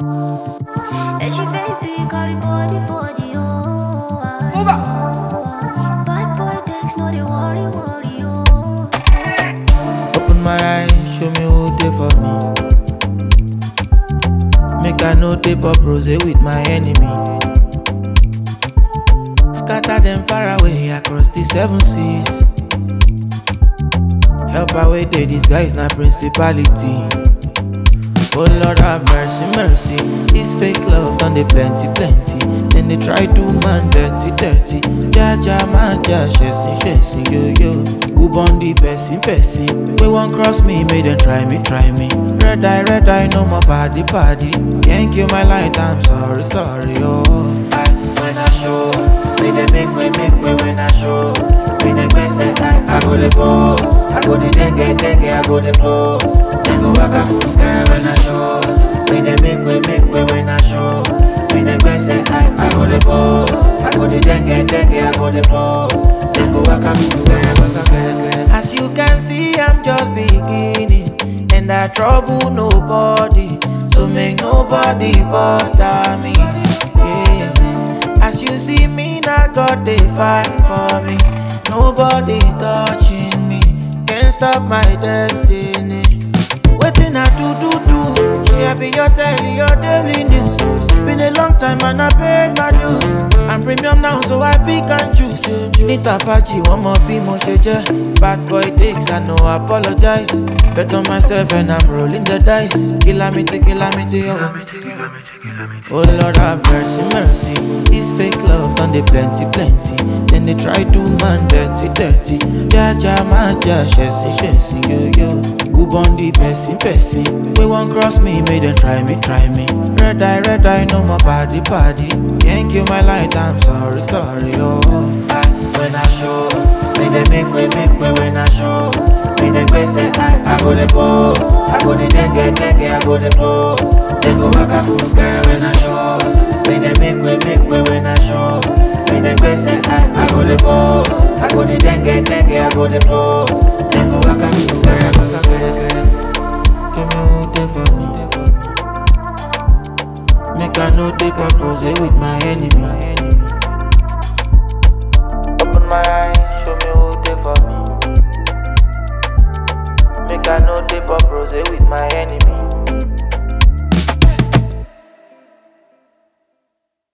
And she baby got the body, oh. Move up. Bad boy takes no the worry, oh. Open my eyes, show me who they for me. Make I no tape up rose with my enemy. Scatter them far away across the 7 seas. Help away they disguise na principality. Oh Lord have mercy, mercy. This fake love done they plenty. Then they try do man dirty. Ja maja, chasing, yo. Who born the person? We won't cross me, make them try me. Red eye, no more party. Can't kill my light, I'm sorry, oh. When I show, make them make way when I show. When they go say I go the pose, I go the dengue, I go the blow. Then go waka girl when I show. When they make way when I show. When they go say I go the pose, I go the dengue, I go the blow. Then go waka girl. As you can see, I'm just beginning, and I trouble nobody, so make nobody bother me. Yeah. As you see me, now God they fight for me. Nobody touching me, can't stop my destiny. Waiting I do. Yeah, be your daily news. Been a long time and I paid my dues. I'm premium now, so I pick and choose. Nita Faji, one more be more shade. Bad boy dicks, I know I apologize. Bet on myself and I'm rolling the dice. Calamity, oh Lord have mercy. This fake love done they plenty. Then they try do man dirty. Ja maja, chasing, yo. Who born the person? We won't cross me, make them try me. Red eye, no more party. Can't kill my light, I'm sorry, oh. When I show, make them make way when I show. When they go say I go the pose, I go the dengue, I go the blow. Then go waka girl when I show. When they make way when I show. When they go say I go the pose, I go the dengue, I go the blow. Then go waka girl. Give me who they for me. Make I no take up rose with my enemy.